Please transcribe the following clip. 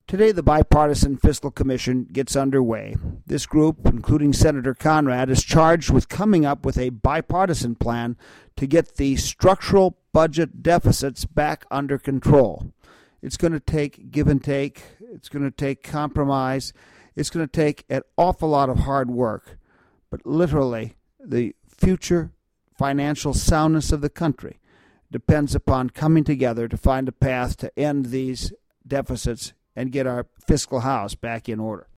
Today, the Bipartisan Fiscal Commission gets underway. This group, including Senator Conrad, is charged with coming up with a bipartisan plan to get the structural budget deficits back under control. It's going to take give and take. It's going to take compromise. It's going to take an awful lot of hard work. But literally, the future financial soundness of the country depends upon coming together to find a path to end these deficits and get our fiscal house back in order.